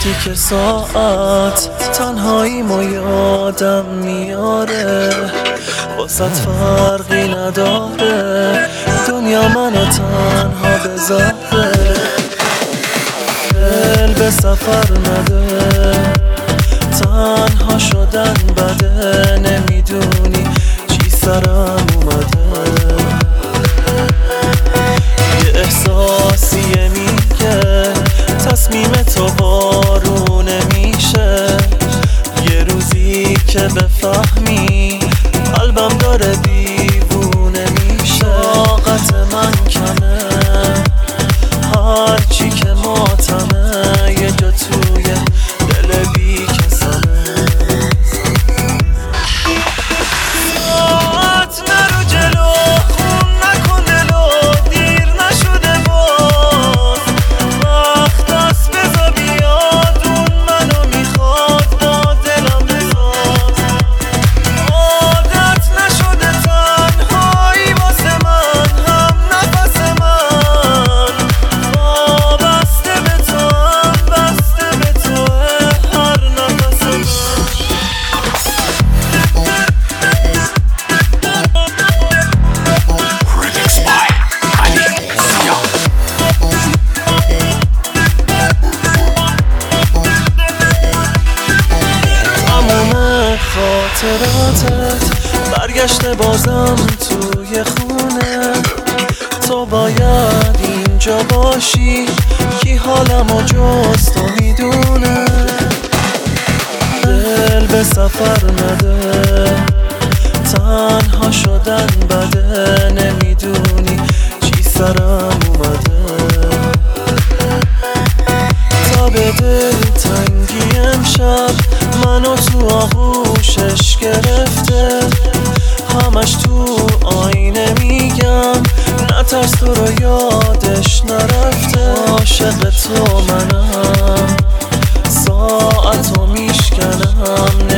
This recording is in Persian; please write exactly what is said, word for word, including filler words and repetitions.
تیک ساعت تنهاییمو یادم میاره، واسط فرقی نداره دنیا منو تنها بذاره. دل به سفر نده، تنها شدن بده، نمیدونی چی سرم اومده. یه احساسیه میگه تصمیم تو بارونه میشه، یه روزی که بفهمی قلبم داره دیوونه میشه. طاقت من کمه، هرچی که ماتمه یه جا توی دل بی کسمه. ساعت نرو جلو، خون نکن دلو، دیر نشده باز، وقت دست بزا بیاد، اون منو میخواد با دلم بساز. عادت نشده تنهایی واسه من، هم نفس من وابسته به تو، هم بسته به توه هر نفس من. تموم خاطراتت برگشته بازم توی خونه، تو باید اینجا باشی، کی حالمو جز تو میدونه. دل به سفر نده، تنها شدن بده، نمیدونی چی سرم اومده. تا به دل تنگی امشب منو تو آغوشش گرفته، همش تو آینه میگم نترس تو رو یادش نرفته. عاشق تو منم، ساعتو میشکنم